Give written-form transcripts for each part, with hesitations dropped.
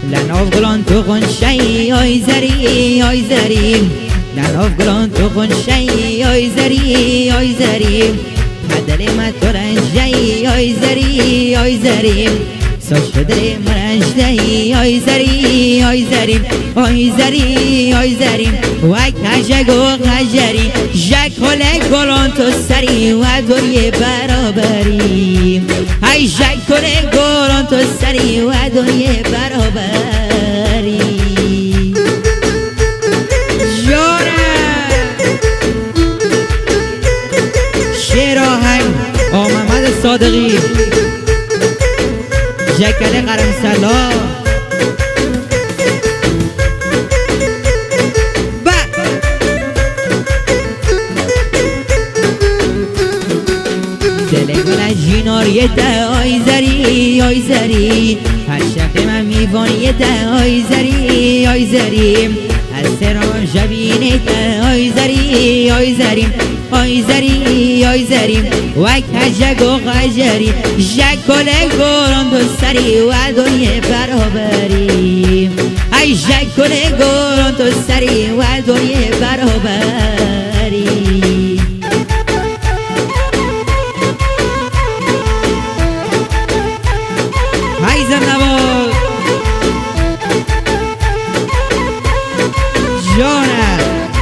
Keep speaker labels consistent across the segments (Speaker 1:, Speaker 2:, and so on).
Speaker 1: لناف گلان تو غنچه‌ای آی زری آی زری لناف گلان تو غنچه‌ای آی زری آی زری دل من تو رنجه‌ای آی زری آی زری ساش دل من رنجه‌ای آی زری آی زری آی زری آی زری وای کجگ و قجری ژکل گلان تو سری و دنیای برابری ای ژکل گلان تو سری و دنیای برابری شعر آهنگ محمد صادقی ژکل قرمسلا دل من جیناریه ده آی زری آی زری هر شب من میوانیه ده آی زری آی زری هر سرام جبینه ده آی زری آی زری آی زری آی زری وای کجگ و قجری ژکل گلان تو سری و دنیای برابری ای ژکل گلان تو سری و دنیای برابری های زنبال جانه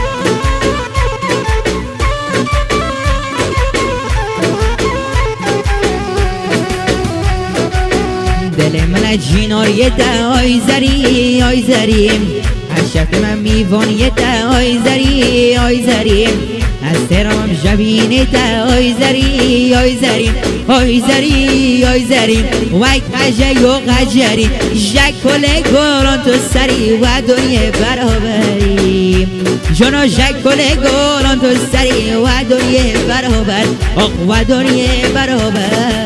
Speaker 1: دل من جیناریه ده آی زری آی زری هر شب من میوانیه ده آی زری آی زری از سرام جبینه ده آی زری آی زری آی زری آی زری وای کجگ و قجری ژکل گلان تو سری و دنیای برابری جانا ژکل گلان تو سری و دنیای برابر و دنیای برابر